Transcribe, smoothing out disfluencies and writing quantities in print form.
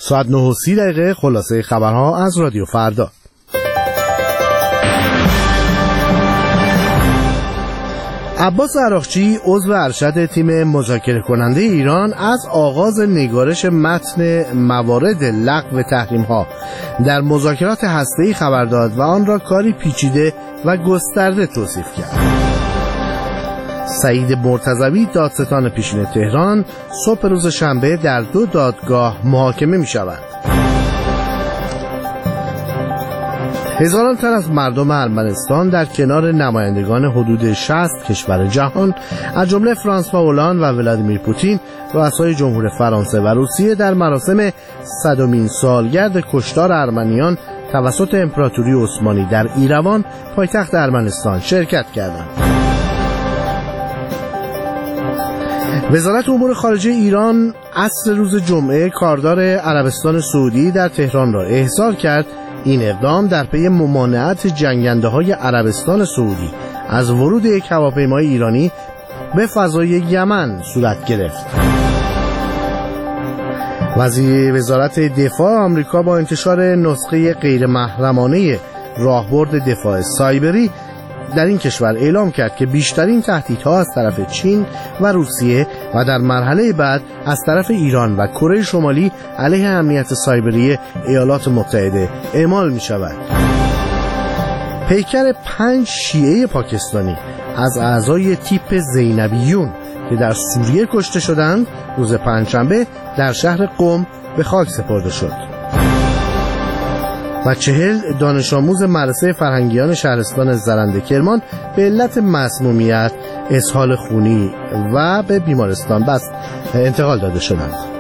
ساعت 9:30 خلاصه خبرها از رادیو فردا. عباس عراقچی عضو ارشد تیم مذاکره کننده ایران از آغاز نگارش متن موارد لغو تحریم‌ها در مذاکرات هسته‌ای خبر داد و آن را کاری پیچیده و گسترده توصیف کرد. سعید مرتضوی دادستان پیشین تهران صبح روز شنبه در 2 دادگاه محاکمه می شود. هزاران تن از مردم ارمنستان در کنار نمایندگان حدود 60 کشور جهان از جمله فرانسوا هولند و ولادیمیر پوتین رؤسای جمهور فرانسه و روسیه در مراسم 100مین سالگرد کشتار ارمنیان توسط امپراتوری عثمانی در ایروان پایتخت ارمنستان شرکت کردند. وزارت امور خارجه ایران عصر روز جمعه کاردار عربستان سعودی در تهران را احضار کرد. این اقدام در پی ممانعت جنگنده‌های عربستان سعودی از ورود یک هواپیمای ایرانی به فضای یمن صورت گرفت. وزیر وزارت دفاع آمریکا با انتشار نسخه غیر محرمانه راهبرد دفاع سایبری در این کشور اعلام کرد که بیشترین تهدیدها از طرف چین و روسیه و در مرحله بعد از طرف ایران و کره شمالی علیه امنیت سایبری ایالات متحده اعمال می شود. پیکر 5 شیعه پاکستانی از اعضای تیپ زینبیون که در سوریه کشته شدند روز پنجشنبه در شهر قم به خاک سپرده شد. و 40 دانش آموز مدرسه فرهنگیان شهرستان زرنده کرمان به علت مسمومیت، اسهال خونی و به بیمارستان انتقال داده شدند.